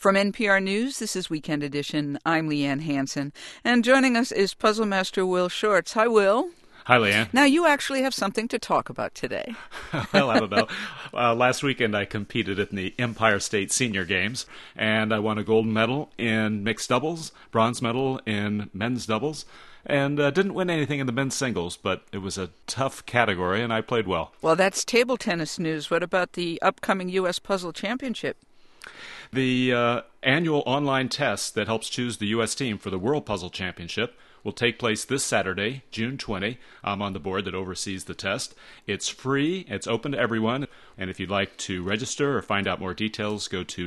From NPR News, this is Weekend Edition. I'm Leanne Hansen, and joining us is Puzzle Master Will Shortz. Hi, Will. Hi, Leanne. Now, you actually have something to talk about today. Well, I don't know. Last weekend, I competed in the Empire State Senior Games, and I won a gold medal in mixed doubles, bronze medal in men's doubles, and didn't win anything in the men's singles, but it was a tough category, and I played well. Well, that's table tennis news. What about the upcoming U.S. Puzzle Championship? The annual online test that helps choose the U.S. team for the World Puzzle Championship will take place this Saturday, June 20. I'm on the board that oversees the test. It's free. It's open to everyone. And if you'd like to register or find out more details, go to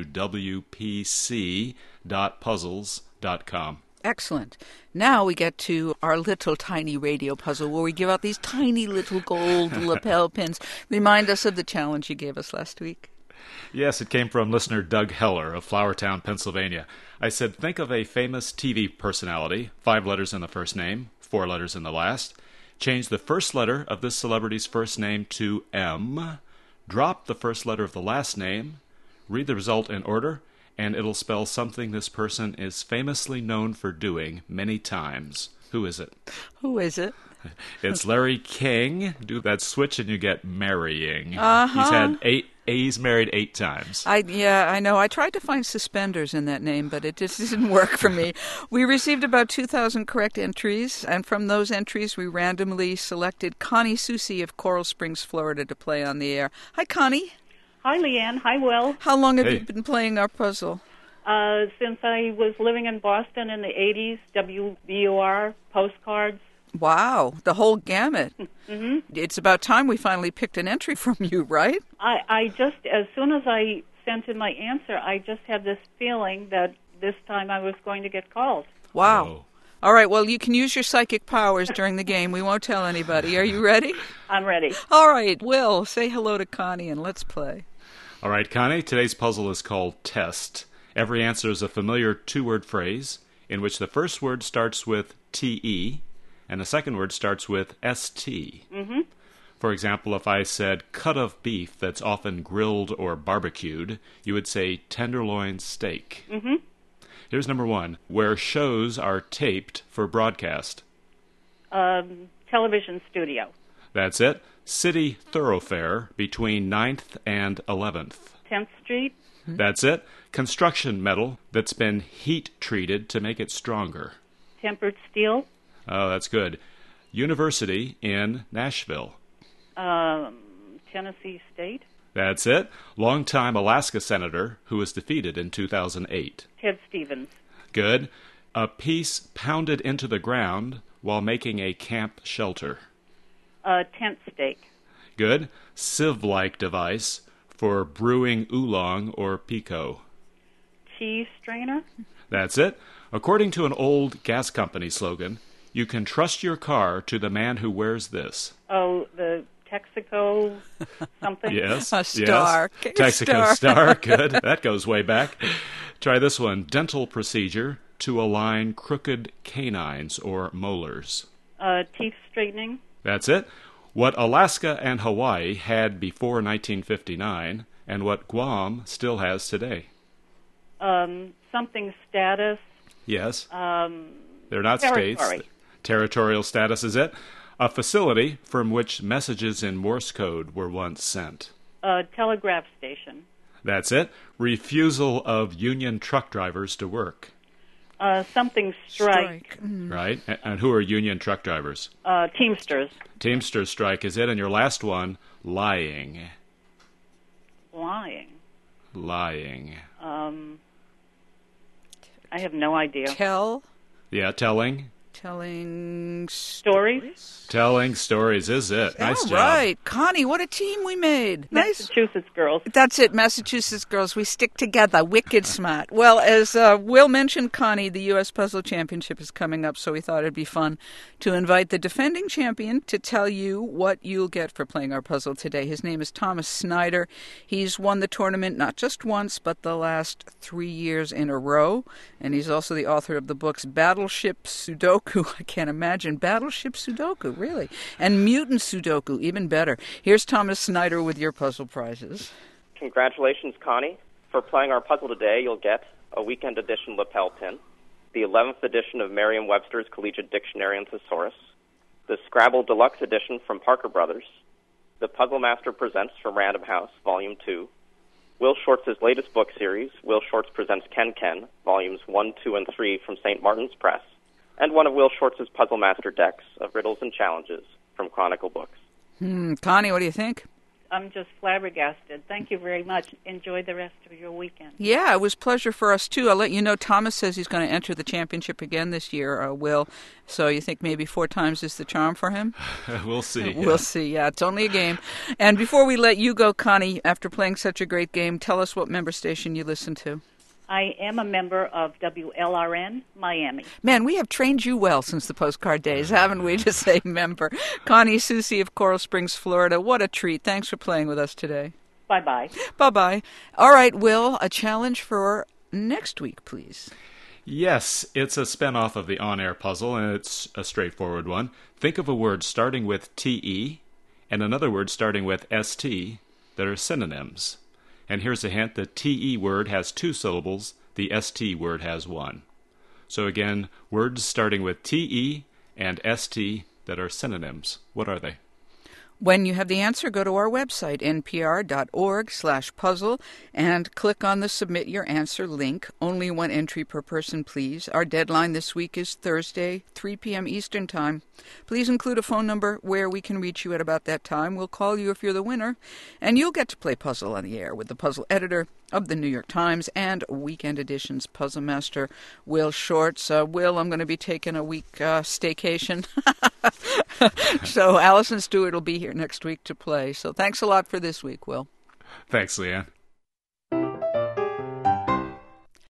wpc.puzzles.com. Excellent. Now we get to our little tiny radio puzzle where we give out these tiny little gold lapel pins. Remind us of the challenge you gave us last week. Yes, it came from listener Doug Heller of Flourtown, Pennsylvania. I said, think of a famous TV personality, 5 letters in the first name, 4 letters in the last. Change the first letter of this celebrity's first name to M. Drop the first letter of the last name. Read the result in order, and it'll spell something this person is famously known for doing many times. Who is it? Who is it? It's Larry King. Do that switch and you get marrying. Uh-huh. He's married 8 times. I know. I tried to find suspenders in that name, but it just didn't work for me. We received about 2,000 correct entries, and from those entries, we randomly selected Connie Susie of Coral Springs, Florida, to play on the air. Hi, Connie. Hi, Leanne. Hi, Will. How long have you been playing our puzzle? Since I was living in Boston in the 80s, WBUR, postcards. Wow, the whole gamut. Mm-hmm. It's about time we finally picked an entry from you, right? I just, as soon as I sent in my answer, I just had this feeling that this time I was going to get called. Wow. Oh. All right, well, you can use your psychic powers during the game. We won't tell anybody. Are you ready? I'm ready. All right, Will, say hello to Connie and let's play. All right, Connie, today's puzzle is called Test. Every answer is a familiar 2-word phrase in which the first word starts with T-E and the second word starts with S-T. Mm-hmm. For example, if I said cut of beef that's often grilled or barbecued, you would say tenderloin steak. Mm-hmm. Here's number 1, where shows are taped for broadcast. Television studio. That's it. City thoroughfare between 9th and 11th. 10th Street. That's it. Construction metal that's been heat treated to make it stronger. Tempered steel. Oh, that's good. University in Nashville. Tennessee State. That's it. Longtime Alaska senator who was defeated in 2008. Ted Stevens. Good. A piece pounded into the ground while making a camp shelter. Tent stake. Good. Sieve-like device for brewing oolong or pico. Cheese strainer. That's it. According to an old gas company slogan, you can trust your car to the man who wears this. Oh, the Texaco something? Yes. A star. Yes. Texaco star. Good. That goes way back. Try this one. Dental procedure to align crooked canines or molars. Teeth straightening. That's it. What Alaska and Hawaii had before 1959 and what Guam still has today. Something status. Yes. They're not territory. states. Territorial status is it. A facility from which messages in Morse code were once sent. Telegraph station. That's it. Refusal of union truck drivers to work. Something strike. Right. And who are union truck drivers? Teamsters. Teamsters strike is it. And your last one, lying. Lying. Lying. I have no idea. Yeah, telling. Telling Stories? Telling stories is it. Nice All job. right. Connie, what a team we made. Nice. Massachusetts girls. That's it, Massachusetts girls. We stick together. Wicked smart. Well, as Will mentioned, Connie, the U.S. Puzzle Championship is coming up, so we thought it'd be fun to invite the defending champion to tell you what you'll get for playing our puzzle today. His name is Thomas Snyder. He's won the tournament not just once, but the last 3 years in a row, and he's also the author of the books Battleship Sudoku. I can't imagine. Battleship Sudoku, really. And Mutant Sudoku, even better. Here's Thomas Snyder with your puzzle prizes. Congratulations, Connie. For playing our puzzle today, you'll get a weekend edition lapel pin, the 11th edition of Merriam-Webster's Collegiate Dictionary and Thesaurus, the Scrabble Deluxe Edition from Parker Brothers, the Puzzle Master Presents from Random House, Volume 2, Will Shortz's latest book series, Will Shortz Presents Ken Ken, Volumes 1, 2, and 3 from St. Martin's Press, and one of Will Shortz's Puzzle Master decks of riddles and challenges from Chronicle Books. Connie, what do you think? I'm just flabbergasted. Thank you very much. Enjoy the rest of your weekend. Yeah, it was a pleasure for us, too. I'll let you know Thomas says he's going to enter the championship again this year, Will. So you think maybe 4 times is the charm for him? We'll see. We'll see. Yeah, it's only a game. And before we let you go, Connie, after playing such a great game, tell us what member station you listen to. I am a member of WLRN Miami. Man, we have trained you well since the postcard days, haven't we, to say member. Connie Susie of Coral Springs, Florida. What a treat. Thanks for playing with us today. Bye-bye. Bye-bye. All right, Will, a challenge for next week, please. Yes, it's a spin-off of the on-air puzzle, and it's a straightforward one. Think of a word starting with TE and another word starting with ST that are synonyms. And here's a hint, the TE word has 2 syllables, the ST word has 1. So again, words starting with TE and ST that are synonyms. What are they? When you have the answer, go to our website, npr.org/puzzle, and click on the Submit Your Answer link. Only 1 entry per person, please. Our deadline this week is Thursday, 3 p.m. Eastern Time. Please include a phone number where we can reach you at about that time. We'll call you if you're the winner, and you'll get to play puzzle on the air with the puzzle editor of the New York Times and Weekend Edition's puzzle master, Will Shortz. Will, I'm going to be taking a week staycation. So Allison Stewart will be here next week to play. So thanks a lot for this week, Will. Thanks, Leanne.